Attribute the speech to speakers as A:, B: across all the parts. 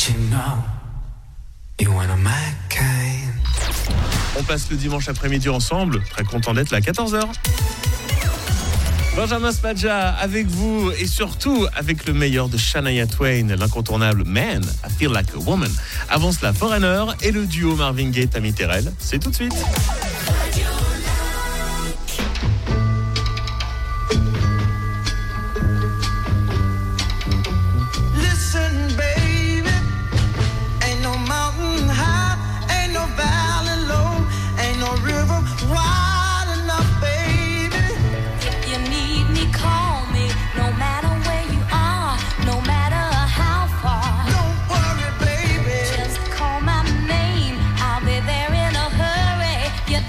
A: On passe le dimanche après-midi ensemble, très content d'être là, 14h. Benjamin Spadja avec vous et surtout avec le meilleur de Shania Twain, l'incontournable Man, I Feel Like a Woman. Avant cela, Foreigner et le duo Marvin Gaye, Tammy Terrell. C'est tout de suite.
B: You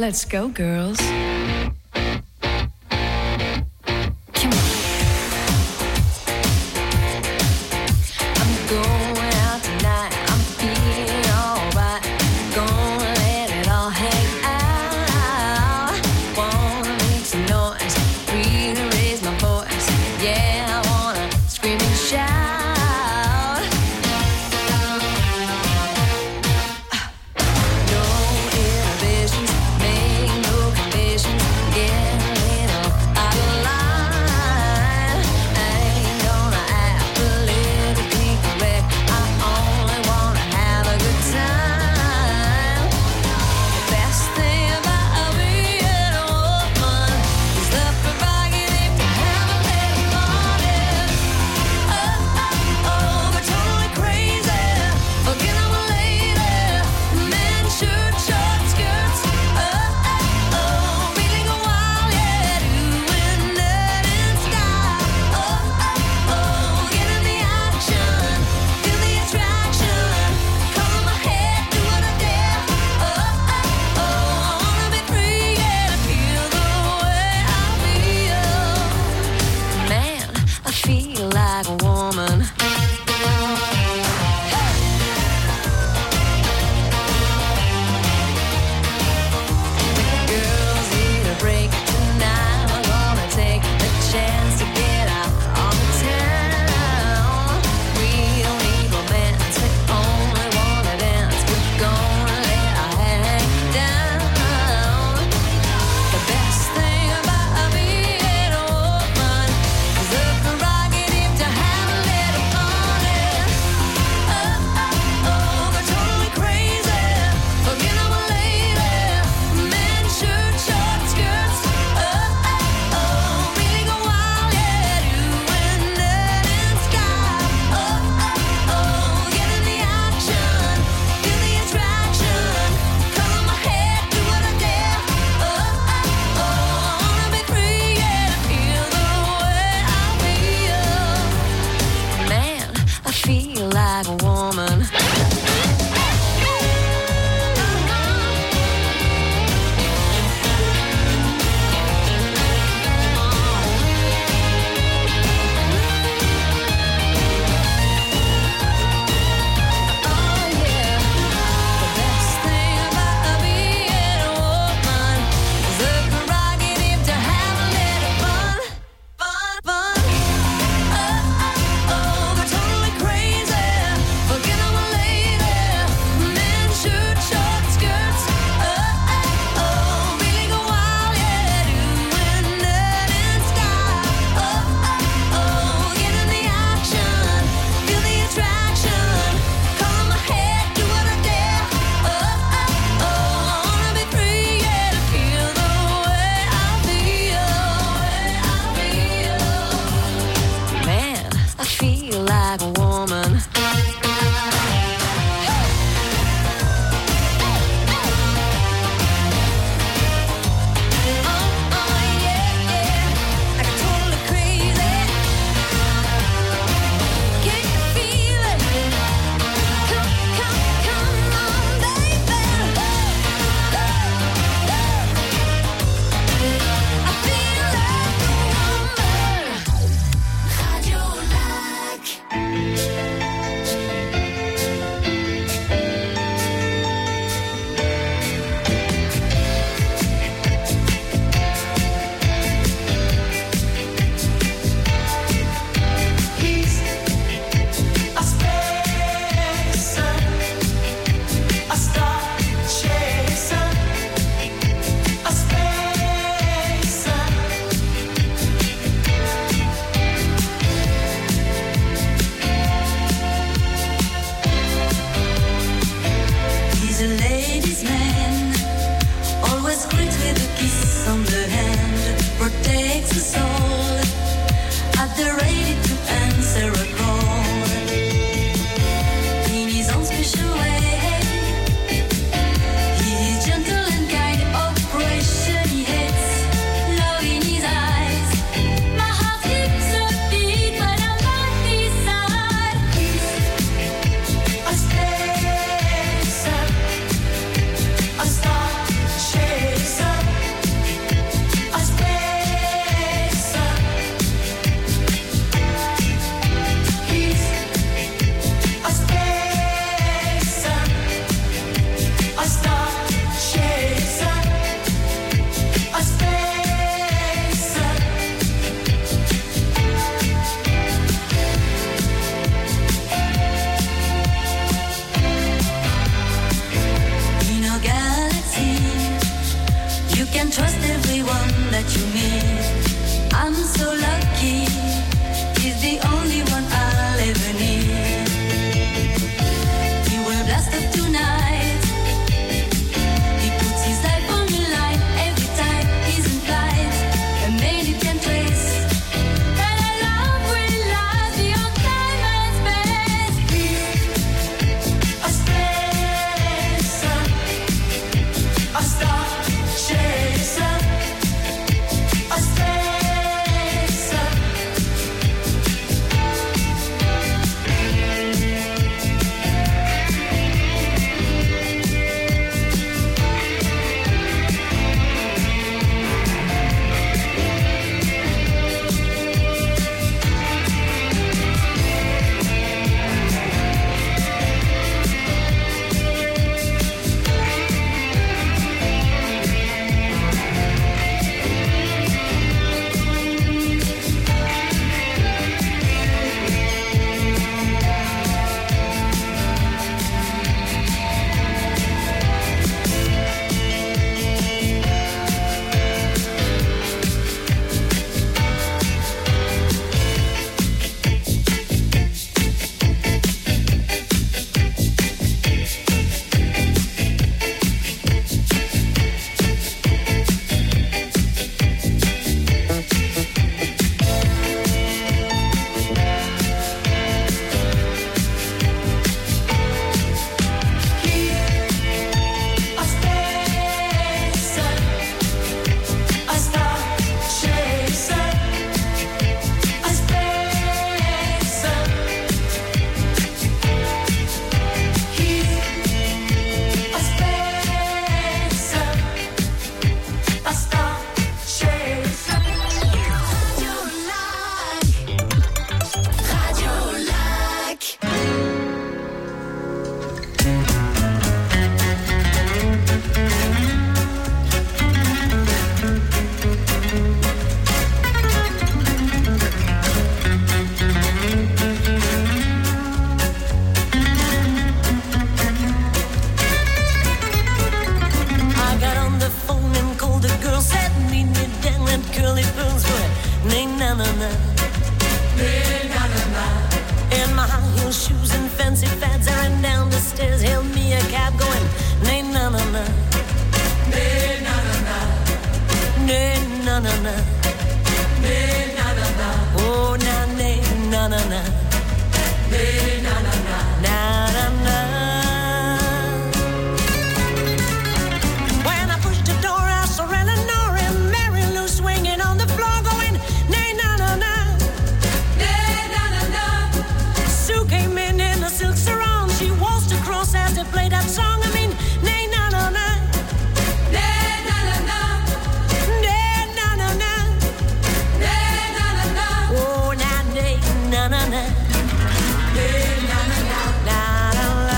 B: Let's go, girls. Come on. I'm going out tonight. I'm feeling alright. Gonna let it all hang out. Wanna make some noise. Really raise my voice. Yeah, I wanna scream and shout. No inhibitions, make no conditions. no shoes and fancy fads. I ran down the stairs, hailed me a cab going, nay na na na, nay na na na, nay na na na, nay na na na, oh na nay na na na, nay na na na, na na na. When I pushed the door, I saw Eleanor and Mary Lou swinging on the floor going, nay na na na, nay na na na. Sue came in a silk sarong, she waltzed across as they played that song. I mean, nay na na na, nay na na na, nay na na na, nay na na na, oh na nay na na na, nay na na na, na na na.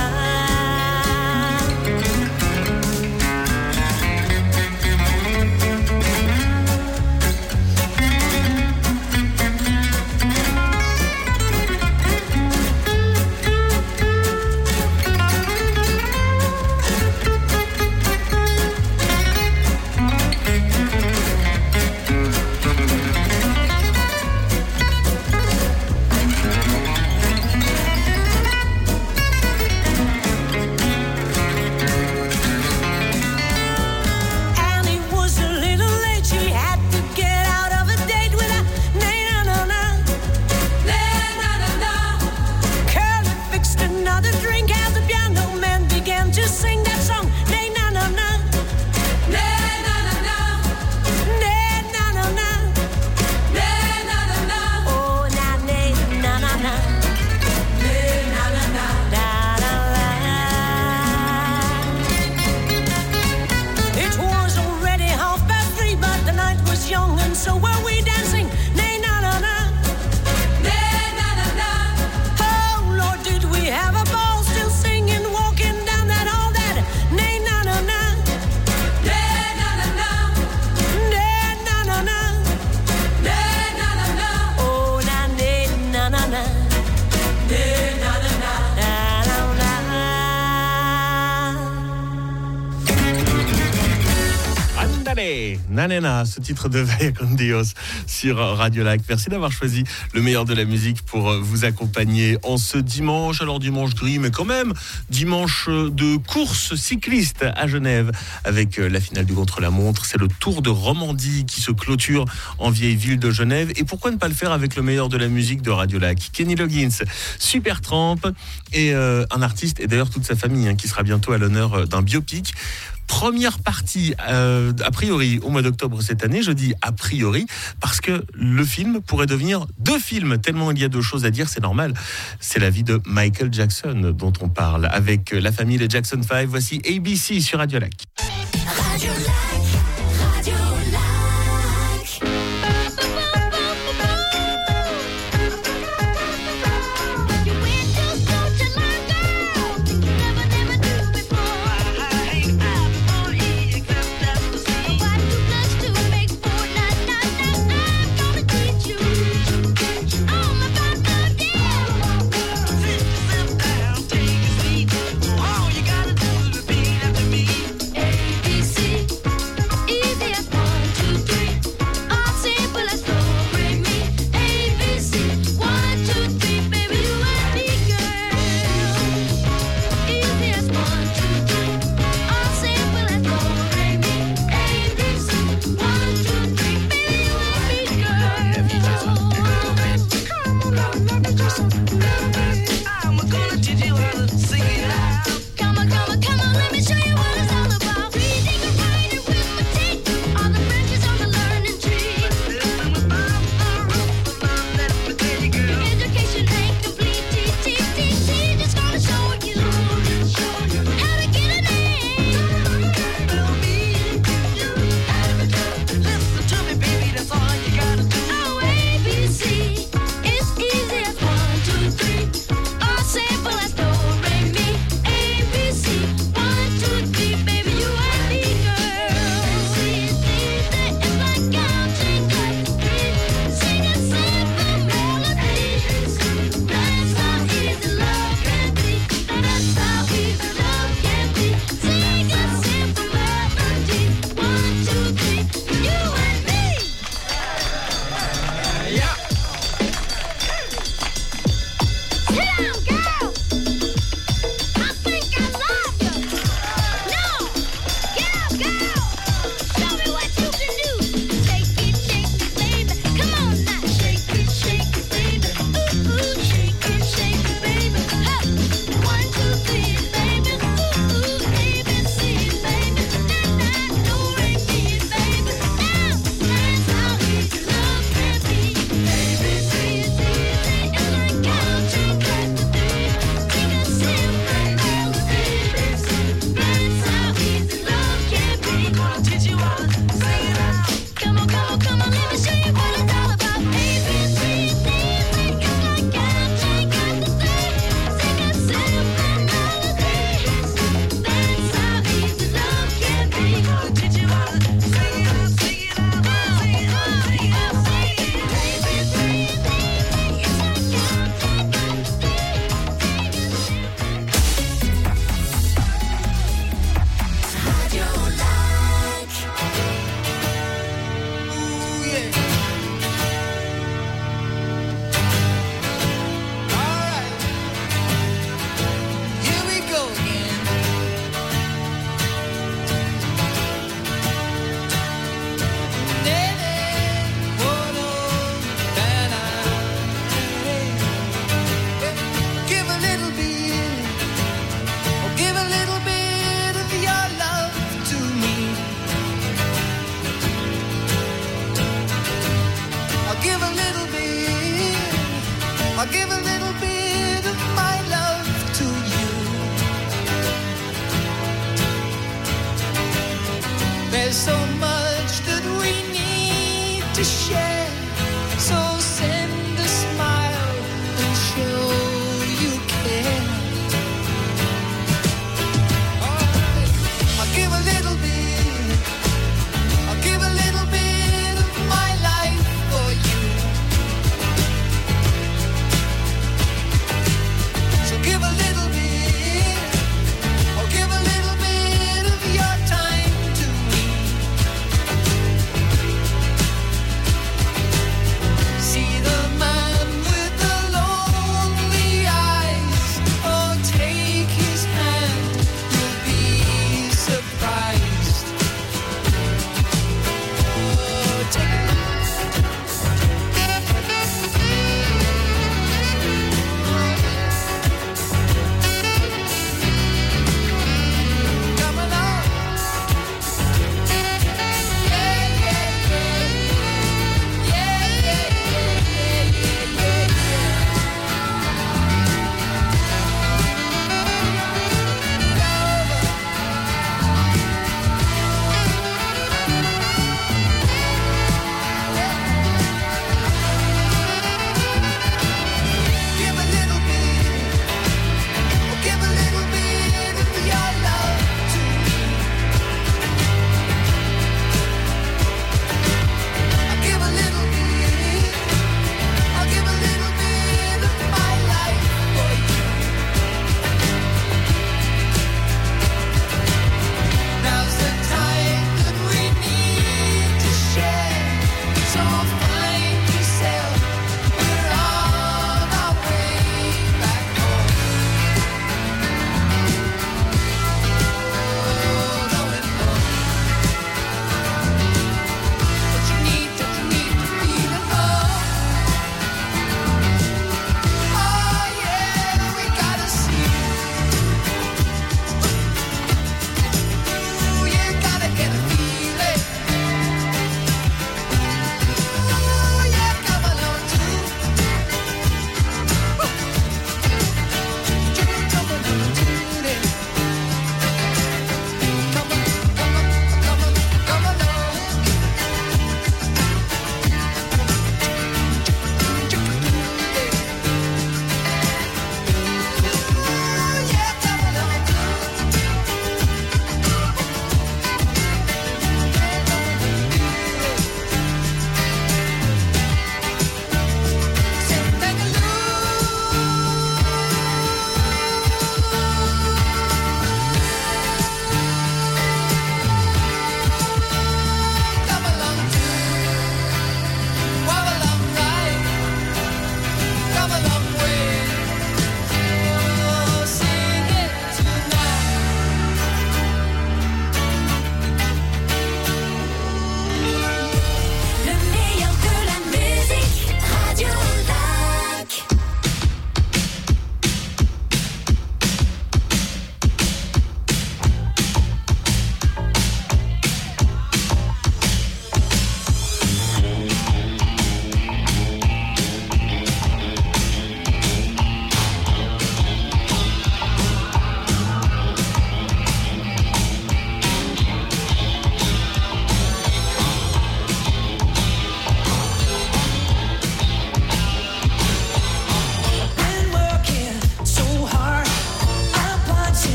B: Annie was a little late. She had to get out of a date with a nay na na na, nay na na na. Curly fixed another drink as the piano man began to sing that song. Nay na na na, nay na na na, nay na na na, nay na na na. Oh na nay na na na, nay na na na, na na na. It was already 3:30, but the night was young, and so were we dancing. Nay na na na, nay na na na. Oh Lord, did we have a ball? Still singing, walking down that hall. That nay na na na, nay na na na, nay na na na, nay na na na. Oh na nay na na na, nay na na na, na na na.
A: Andale, Nanena, ce titre de Vaya con Dios sur Radio Lac. Merci d'avoir choisi le meilleur de la musique pour vous accompagner en ce dimanche. Alors dimanche gris, mais quand même dimanche de course cycliste à Genève avec la finale du contre-la-montre. C'est le Tour de Romandie qui se clôture en vieille ville de Genève. Et pourquoi ne pas le faire avec le meilleur de la musique de Radio Lac? Kenny Loggins, Supertramp et un artiste, et d'ailleurs toute sa famille, qui sera bientôt à l'honneur d'un biopic. Première partie, a priori, au mois d'octobre cette année. Je dis a priori parce que le film pourrait devenir 2 films, tellement il y a de choses à dire, c'est normal. C'est la vie de Michael Jackson dont on parle avec la famille les Jackson 5. Voici ABC sur Radio Lac.
B: Radio Lac, Radio Lac. You went to school to learn, girl. You never knew before. Why do plus to make 4? I'm gonna teach you all about the deal.
C: Sit yourself down, take a seat. All you gotta do is repeat after me.
B: ABC.
C: I'll give a little bit of my love to you. There's so much that we need to share, so send a smile and show you care. Alright, I'll give a little bit, I'll give a little bit of my life for you.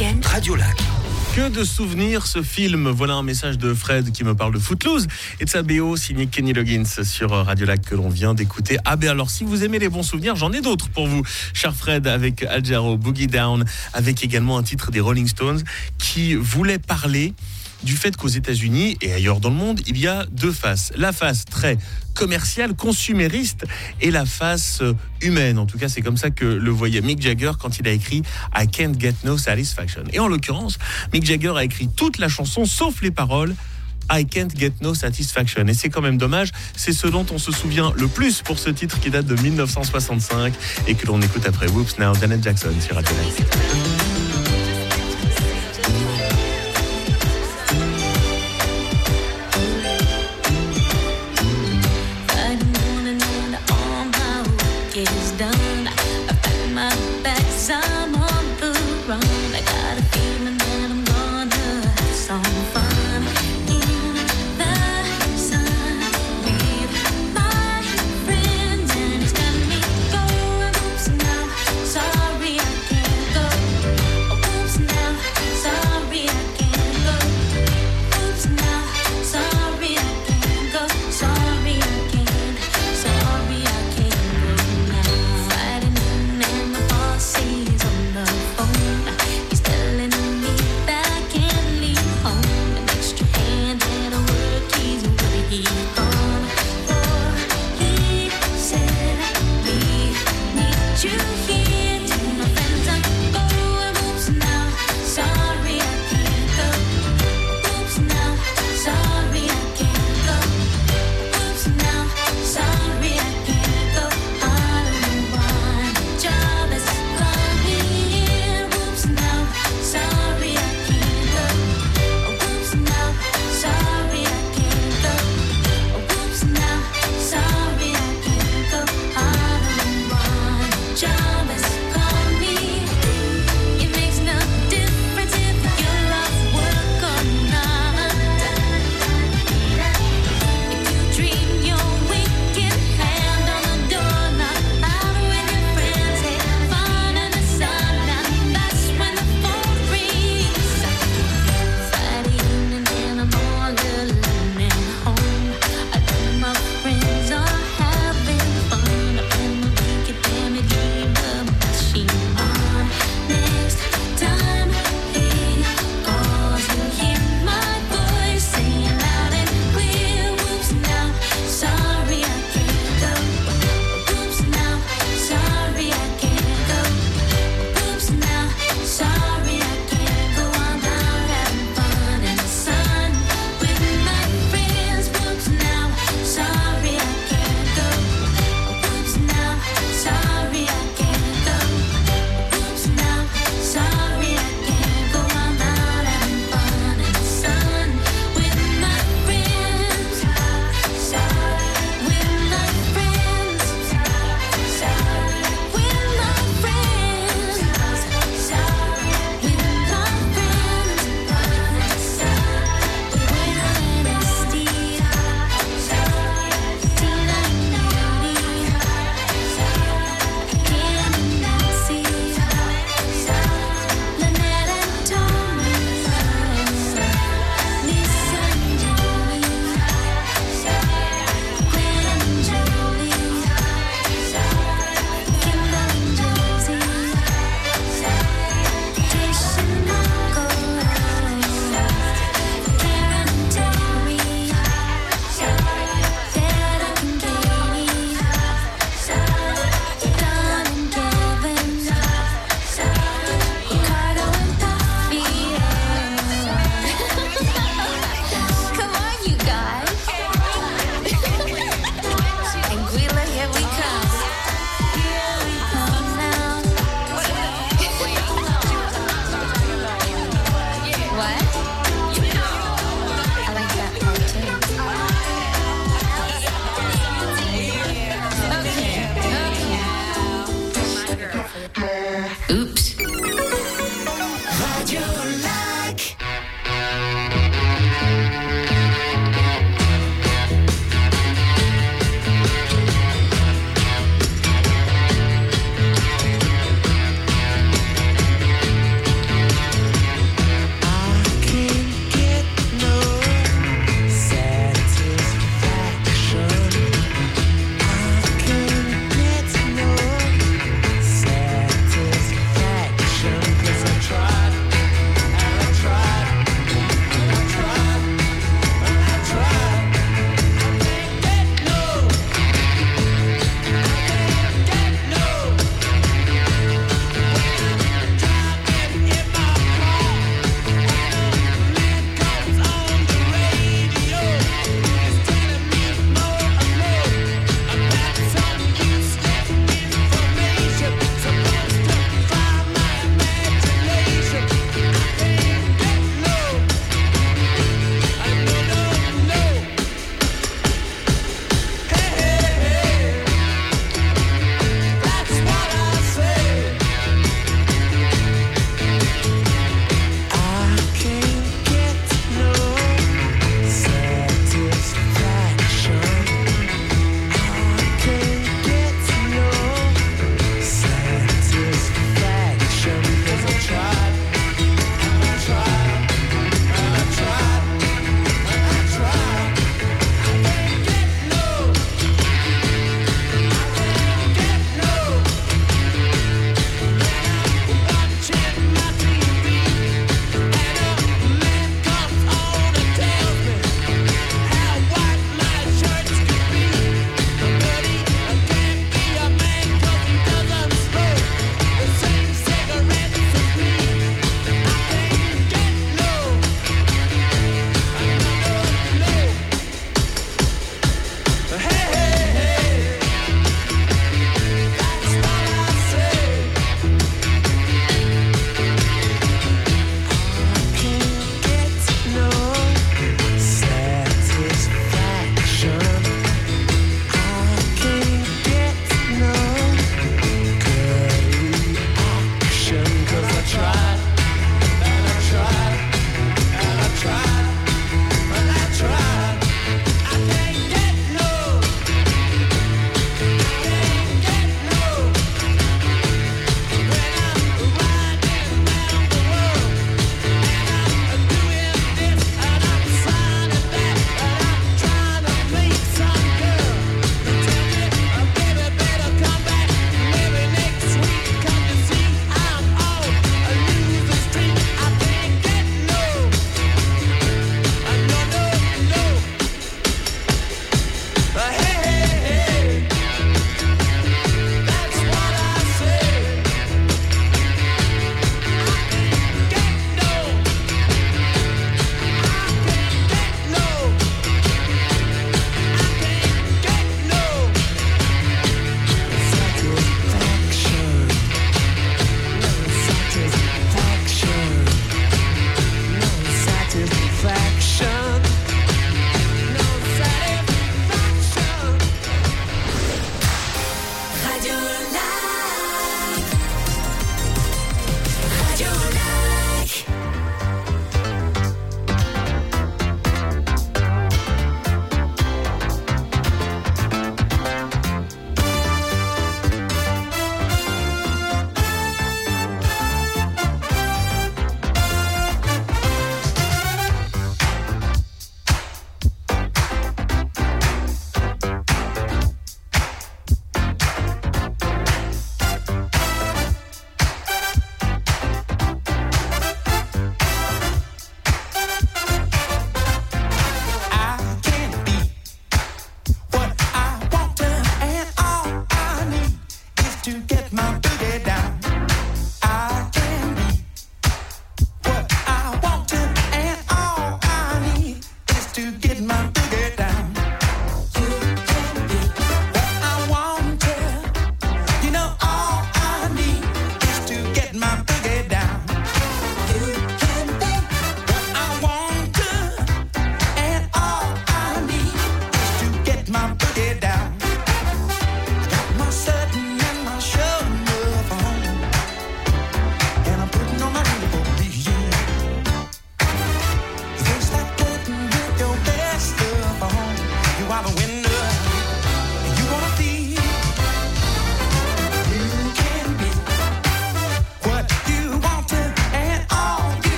D: week-end.
E: Radio Lac.
A: Que de souvenirs ce film. Voilà un message de Fred qui me parle de Footloose et de sa BO signée Kenny Loggins sur Radio Lac que l'on vient d'écouter. Ah ben alors si vous aimez les bons souvenirs, j'en ai d'autres pour vous. Cher Fred avec Al Jarreau, Boogie Down, avec également un titre des Rolling Stones qui voulait parler du fait qu'aux États-Unis et ailleurs dans le monde, il y a deux faces. La face très commerciale, consumériste et la face humaine. En tout cas, c'est comme ça que le voyait Mick Jagger quand il a écrit I Can't Get No Satisfaction. Et en l'occurrence, Mick Jagger a écrit toute la chanson sauf les paroles I Can't Get No Satisfaction. Et c'est quand même dommage, c'est ce dont on se souvient le plus pour ce titre qui date de 1965 et que l'on écoute après Whoops Now, Janet Jackson sur Radio Lac.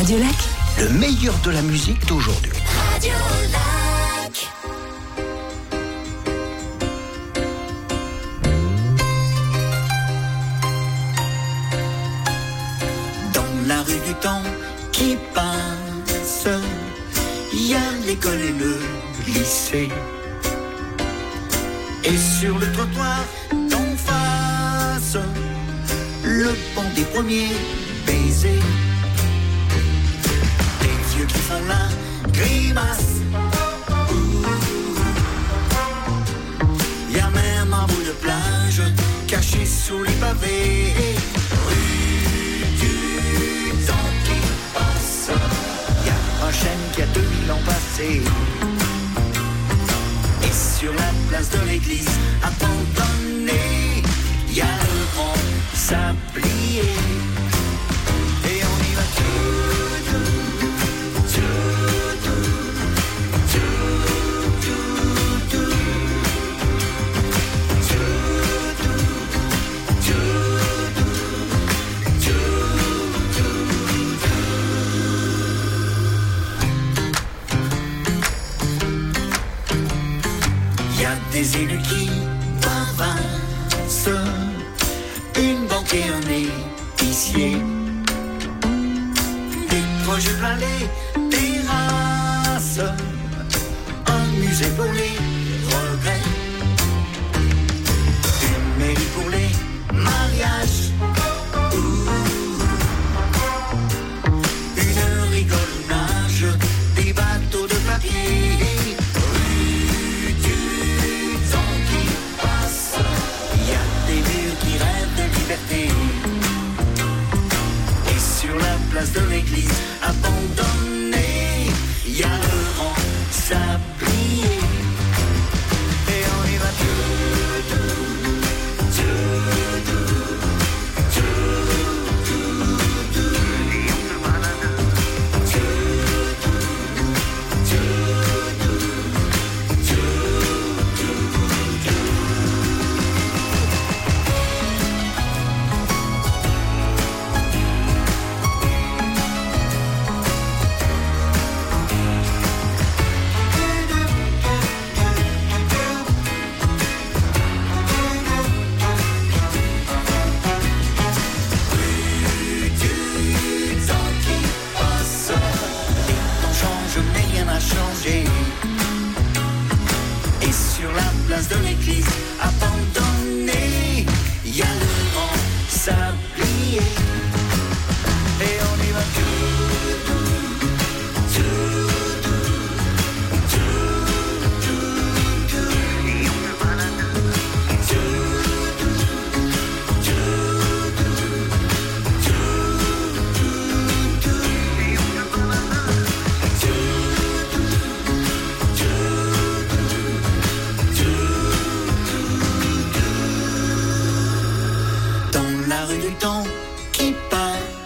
D: Radio Lac,
E: Le meilleur de la musique d'aujourd'hui.
B: Radio Lac.
E: Dans la rue du temps qui passe, il y a l'école et le lycée. Et sur le trottoir d'en face, le banc des premiers baisers. Des vieux qui font la grimace. Il y a même un bout de plage caché sous les pavés. Rue du temps qui passe. Il y a un chêne qui a 2000 ans passé. Et sur la place de l'église abandonnée, il y a le grand sablier. Et on y va tout doux, tout doux, tout doux, tout doux, tout doux, tout doux. Il y a des élus qui bavassent, une banque et un épicier, des projets plein les terrasses, un musée pour les regrets, une mairie pour les mariages, une rigolonnage, des bateaux de papier. Rue du temps qui passe, il y a des murs qui rêvent de liberté. Et sur la place de l'église abandonnée, il y a le grand sablier. Et on y va tout doux, tout doux, tout doux, tout. Et on se balade tout doux, tout doux, tout doux. Rue du temps qui passe, les temps changent mais rien n'a changé. Et sur la place de l'église abandonnée, il y a le grand sablier. Et on y va tout doux, tout doux, tout doux, tout. Et on se balade tout doux, tout doux, tout doux, tout. Et on se balade tout doux, tout doux, dans la rue du temps qui passe.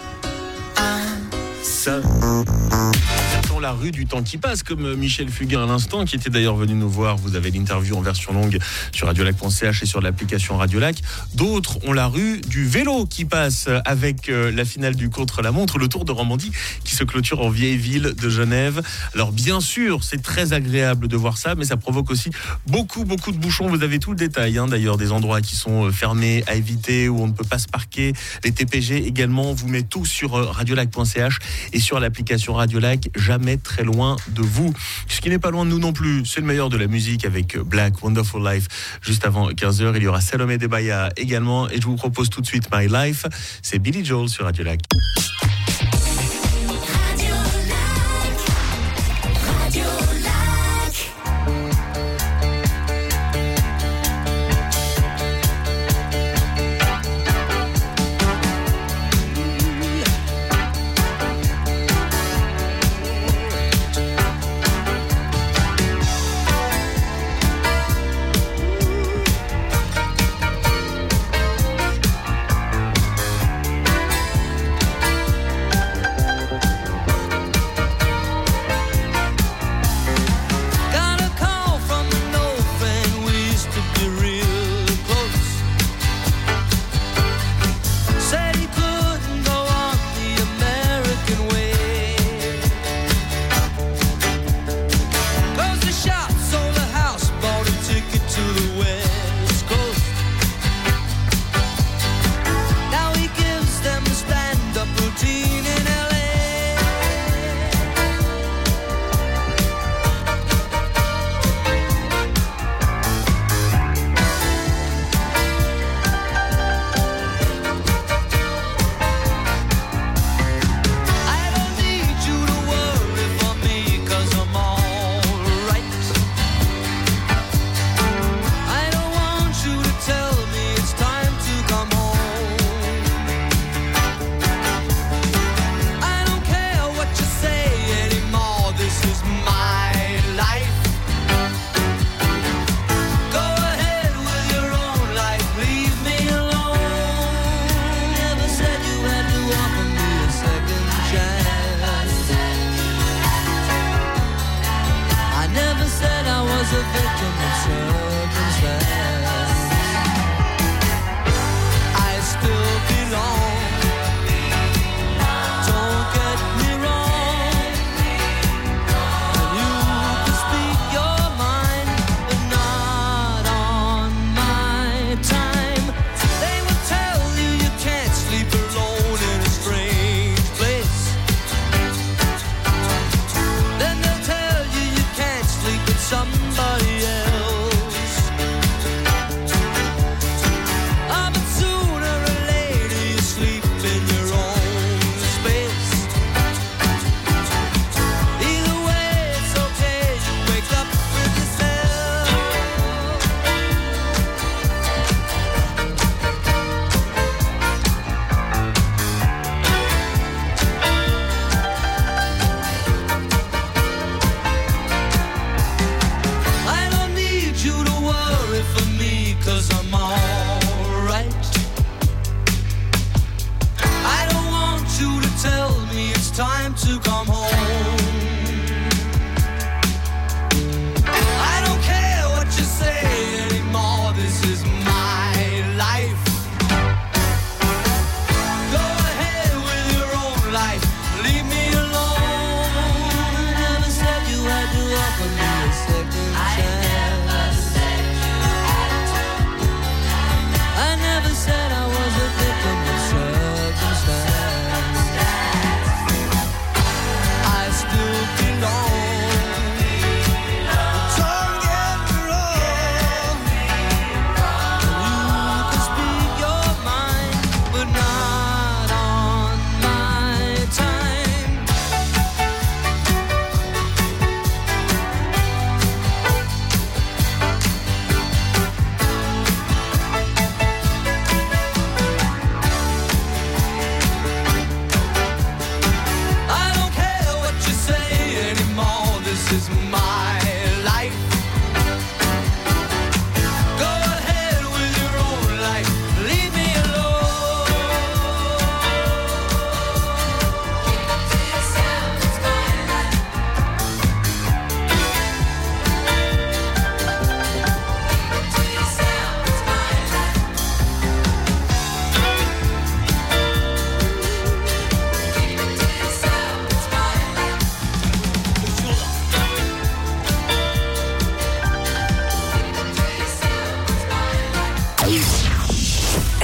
A: Dans la rue du temps qui passe, comme Michel Fugain à l'instant, qui était d'ailleurs venu nous voir. Vous avez l'interview en version longue sur radiolac.ch et sur l'application Radio Lac. D'autres ont la rue du vélo qui passe avec la finale du contre-la-montre, le Tour de Romandie qui se clôture en vieille ville de Genève. Alors bien sûr, c'est très agréable de voir ça, mais ça provoque aussi beaucoup de bouchons. Vous avez tout le détail, d'ailleurs, des endroits qui sont fermés à éviter, où on ne peut pas se parquer. Les TPG également, on vous met tout sur radiolac.ch et sur l'application Radio Lac, jamais très loin de vous. Ce qui n'est pas loin de nous non plus, c'est le meilleur de la musique avec Black Wonderful Life. Juste avant 15h, il y aura Salomé Debaya également, et je vous propose tout de suite My Life. C'est Billy Joel sur Radio Lac.
B: Radio Lac. Radio Lac.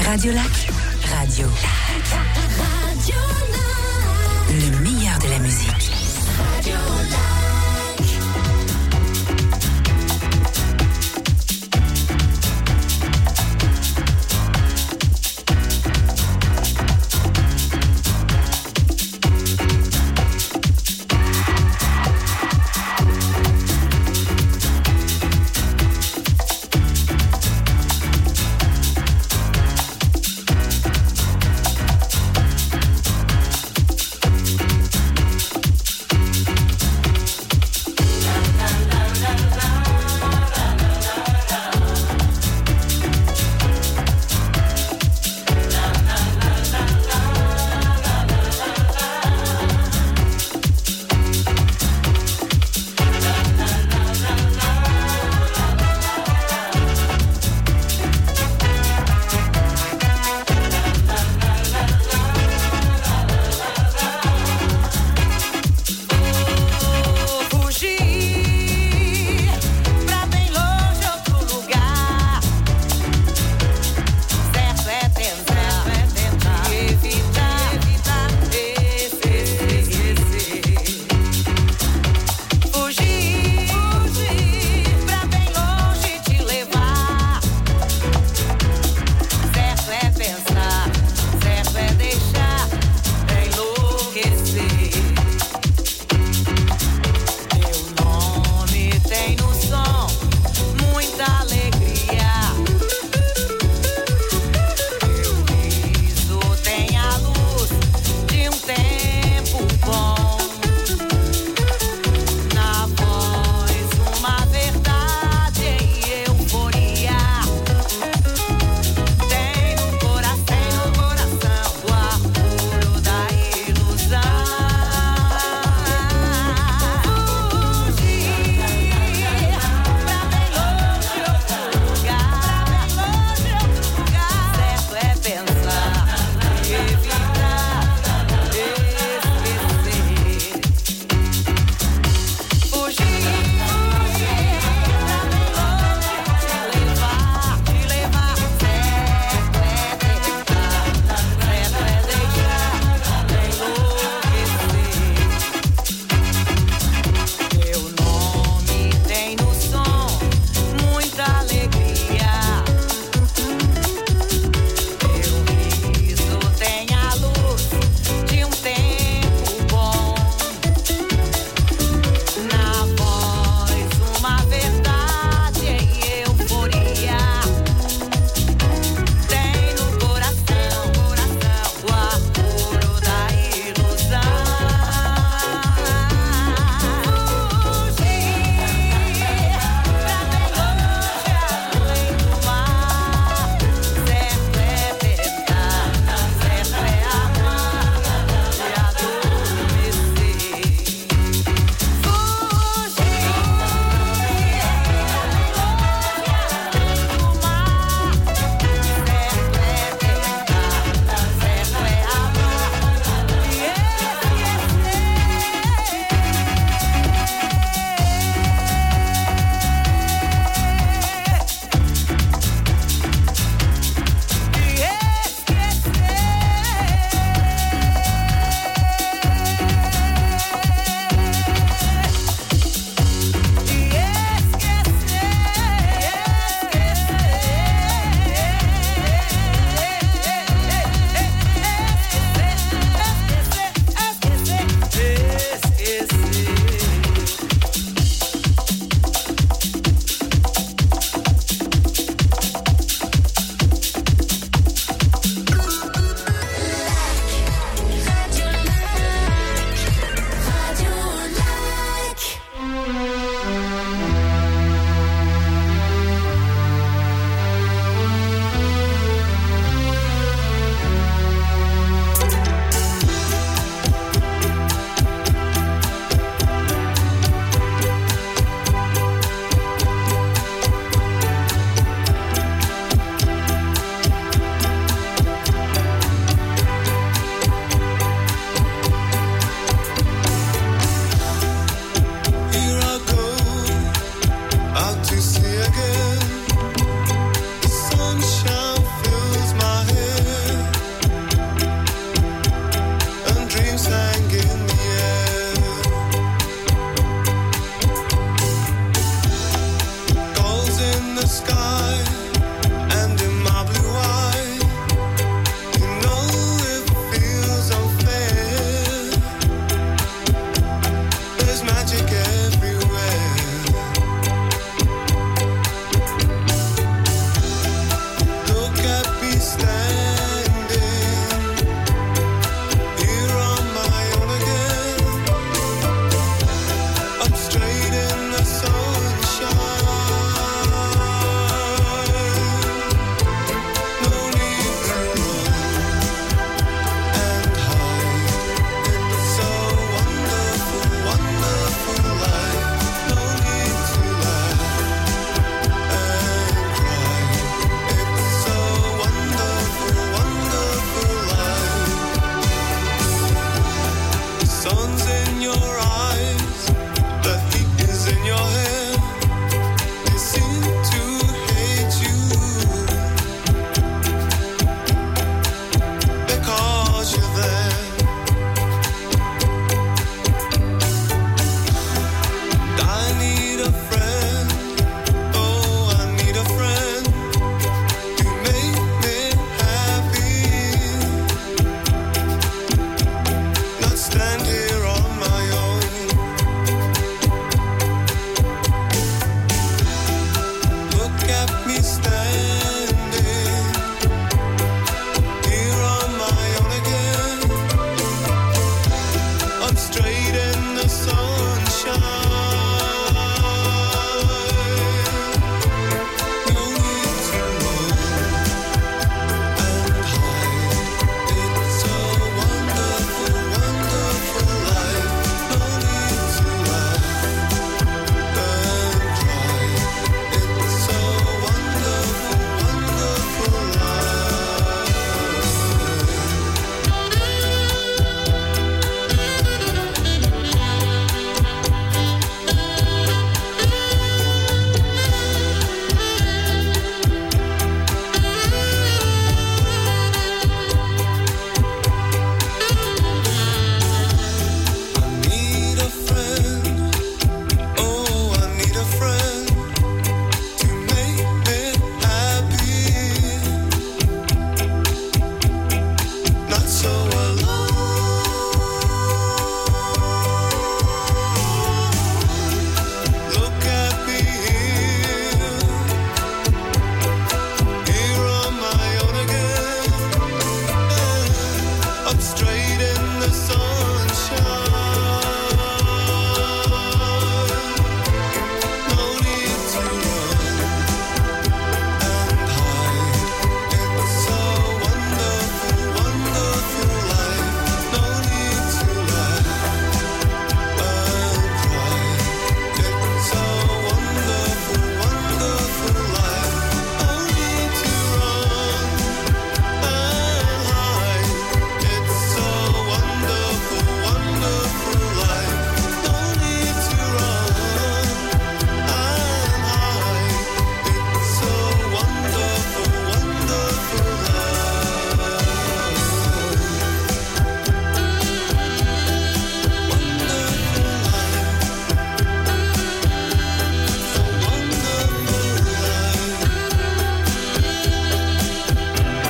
D: Radio Lac, Radio.